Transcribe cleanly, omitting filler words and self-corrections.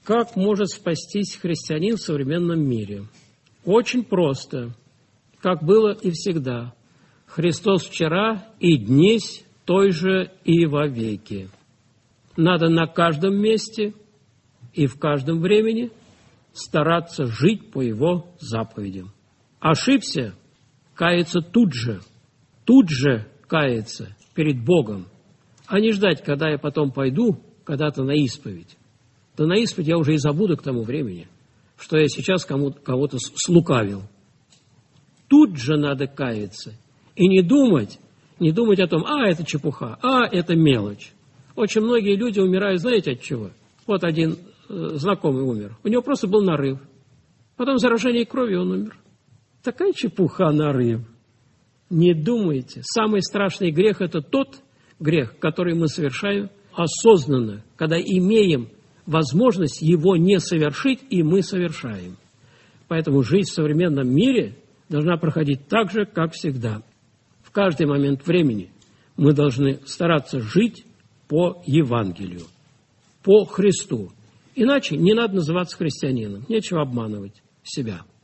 Как может спастись христианин в современном мире? Очень просто, как было и всегда. Христос вчера и днесь той же и вовеки. Надо на каждом месте и в каждом времени стараться жить по Его заповедям. Ошибся, каяться тут же каяться перед Богом, а не ждать, когда я потом пойду когда-то на исповедь. Да на исповедь я уже и забуду к тому времени, что я сейчас кого-то слукавил. Тут же надо каяться и не думать о том, это чепуха, это мелочь. Очень многие люди умирают, знаете, от чего? Вот один знакомый умер. У него просто был нарыв. Потом заражение крови он умер. Такая чепуха, нарыв. Не думайте. Самый страшный грех – это тот грех, который мы совершаем осознанно, когда имеем возможность его не совершить, и мы совершаем. Поэтому жизнь в современном мире должна проходить так же, как всегда. В каждый момент времени мы должны стараться жить по Евангелию, по Христу. Иначе не надо называться христианином, нечего обманывать себя.